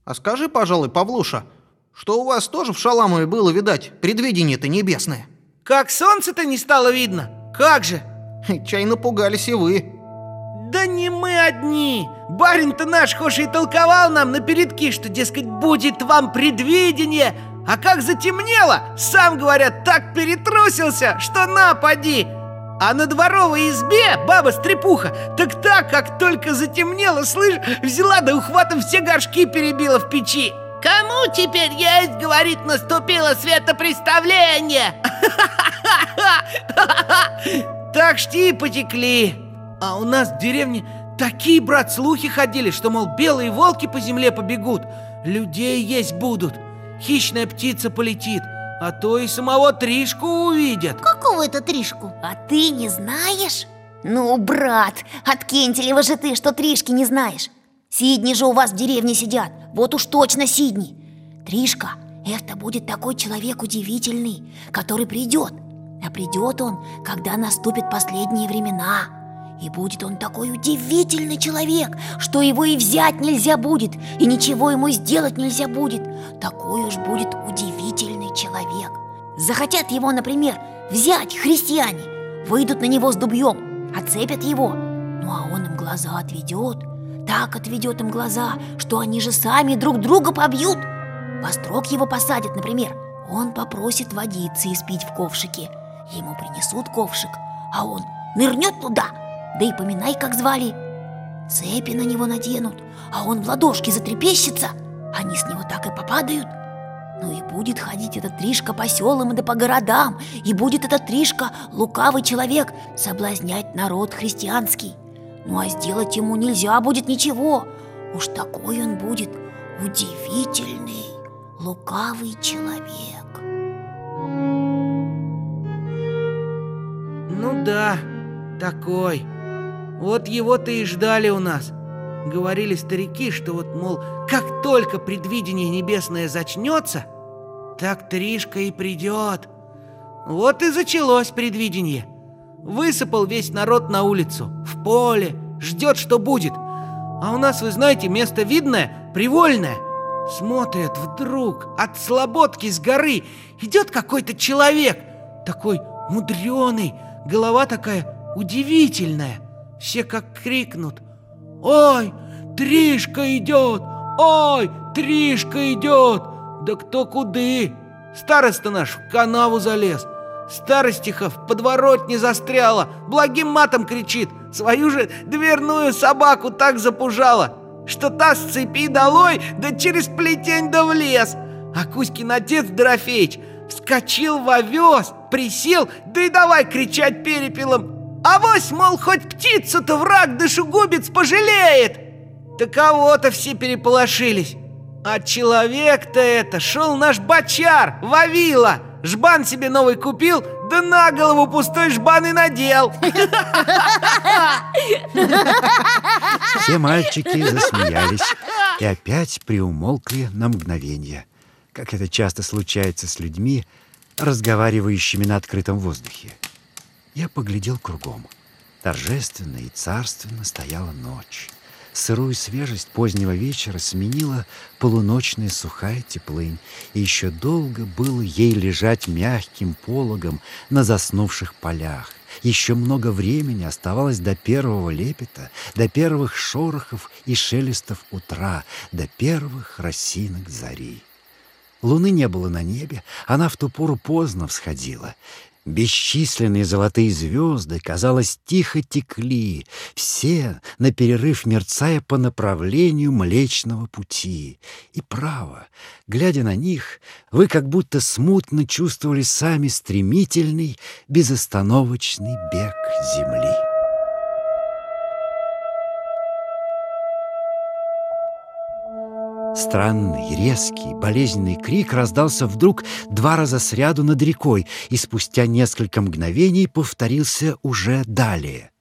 А скажи, пожалуй, Павлуша, что у вас тоже в Шаламове было, видать, предвидение-то небесное? Как солнце-то не стало видно? Как же? Чай напугались и вы. Да не мы одни. Барин-то наш хошь и толковал нам напередки, что, дескать, будет вам предвидение. А как затемнело, сам, говорят, так перетрусился, что на, поди. А на дворовой избе баба-стрепуха так, как только затемнело, слышь, взяла да ухватом все горшки перебила в печи. Кому теперь есть, говорит, наступило светопреставление? Так шти потекли. А у нас в деревне такие, брат, слухи ходили, что, мол, белые волки по земле побегут, людей есть будут, хищная птица полетит, а то и самого Тришку увидят. Какого это Тришку? А ты не знаешь? Ну, брат, от Кентелева же ты, что Тришки не знаешь. Сидни же у вас в деревне сидят, вот уж точно Сидни. Тришка — это будет такой человек удивительный, который придет. А придет он, когда наступят последние времена. И будет он такой удивительный человек, что его и взять нельзя будет, и ничего ему сделать нельзя будет. Такой уж будет удивительный человек. Захотят его, например, взять христиане, выйдут на него с дубьем, отцепят его. Ну а он им глаза отведет, так отведет им глаза, что они же сами друг друга побьют. Во строк его посадят, например. Он попросит водицы испить в ковшике. Ему принесут ковшик, а он нырнет туда. Да и поминай, как звали. Цепи на него наденут, а он в ладошки затрепещется. Они с него так и попадают. Ну и будет ходить этот Тришка по селам да по городам. И будет этот Тришка, лукавый человек, соблазнять народ христианский. Ну а сделать ему нельзя будет ничего. Уж такой он будет удивительный, лукавый человек. Ну да, такой. Вот его-то и ждали у нас. Говорили старики, что вот, мол, как только предвидение небесное зачнется, так Тришка и придет. Вот и зачалось предвидение. Высыпал весь народ на улицу, в поле, ждет, что будет. А у нас, вы знаете, место видное, привольное. Смотрят, вдруг от слободки с горы идет какой-то человек, такой мудреный, голова такая удивительная. Все как крикнут: «Ой, Тришка идет! Ой, Тришка идет!» Да кто куды? Староста наш в канаву залез, Старостиха в подворотне застряла, благим матом кричит, свою же дверную собаку так запужала, что та с цепи долой, да через плетень да в лес. А Кузькин отец Дорофеич вскочил в овес, присел, да и давай кричать перепелом: «Авось, мол, хоть птицу-то враг душегубец пожалеет!» Таково-то все переполошились. А человек-то это шел наш бочар, Вавила. Жбан себе новый купил, да на голову пустой жбан и надел. Все мальчики засмеялись и опять приумолкли на мгновение, как это часто случается с людьми, разговаривающими на открытом воздухе. Я поглядел кругом. Торжественно и царственно стояла ночь. Сырую свежесть позднего вечера сменила полуночная сухая теплынь, и еще долго было ей лежать мягким пологом на заснувших полях. Еще много времени оставалось до первого лепета, до первых шорохов и шелестов утра, до первых росинок зари. Луны не было на небе, она в ту пору поздно всходила. Бесчисленные золотые звезды, казалось, тихо текли, все наперерыв мерцая по направлению Млечного Пути. И право, глядя на них, вы как будто смутно чувствовали сами стремительный, безостановочный бег земли. Странный, резкий, болезненный крик раздался вдруг 2 раза сряду над рекой и спустя несколько мгновений повторился уже далее.